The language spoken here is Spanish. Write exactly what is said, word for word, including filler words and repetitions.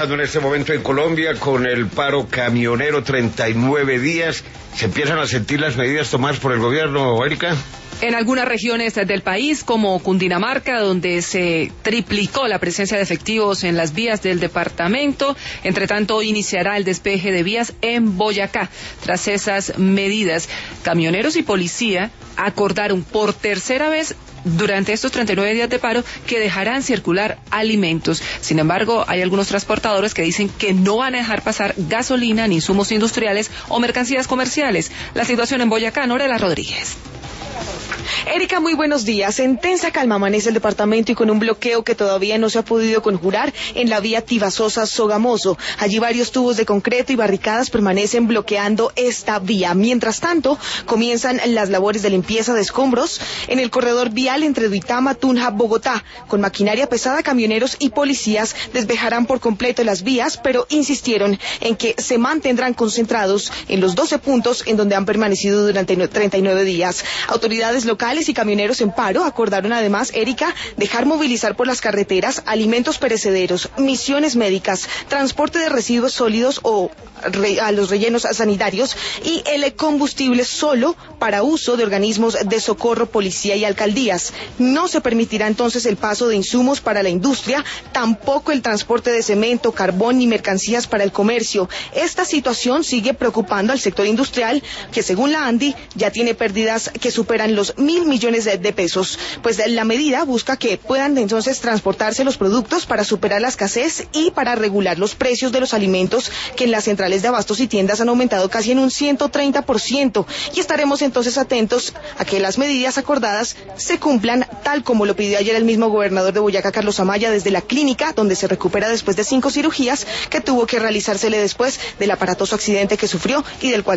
En este momento en Colombia, con el paro camionero, treinta y nueve días, ¿se empiezan a sentir las medidas tomadas por el gobierno, Erika? En algunas regiones del país, como Cundinamarca, donde se triplicó la presencia de efectivos en las vías del departamento. Entre tanto, iniciará el despeje de vías en Boyacá. Tras esas medidas, camioneros y policía acordaron por tercera vez durante estos treinta y nueve días de paro que dejarán circular alimentos. Sin embargo, hay algunos transportadores que dicen que no van a dejar pasar gasolina, ni insumos industriales o mercancías comerciales. La situación en Boyacá, Norela Rodríguez. Erika, muy buenos días. En tensa calma amanece el departamento y con un bloqueo que todavía no se ha podido conjurar en la vía Tibasosa-Sogamoso. Allí varios tubos de concreto y barricadas permanecen bloqueando esta vía. Mientras tanto, comienzan las labores de limpieza de escombros en el corredor vial entre Duitama, Tunja, Bogotá. Con maquinaria pesada, camioneros y policías despejarán por completo las vías, pero insistieron en que se mantendrán concentrados en los doce puntos en donde han permanecido durante treinta y nueve días. Autoridades locales y camioneros en paro acordaron además, Erika, dejar movilizar por las carreteras alimentos perecederos, misiones médicas, transporte de residuos sólidos o re, a los rellenos sanitarios y el combustible solo para uso de organismos de socorro, policía y alcaldías. No se permitirá entonces el paso de insumos para la industria, tampoco el transporte de cemento, carbón ni mercancías para el comercio. Esta situación sigue preocupando al sector industrial, que según la ANDI ya tiene pérdidas que superan los mil millones de, de pesos. Pues la medida busca que puedan entonces transportarse los productos para superar la escasez y para regular los precios de los alimentos, que en las centrales de abastos y tiendas han aumentado casi en un ciento treinta por ciento. Y estaremos entonces atentos a que las medidas acordadas se cumplan, tal como lo pidió ayer el mismo gobernador de Boyacá, Carlos Amaya, desde la clínica donde se recupera después de cinco cirugías que tuvo que realizársele después del aparatoso accidente que sufrió y del cual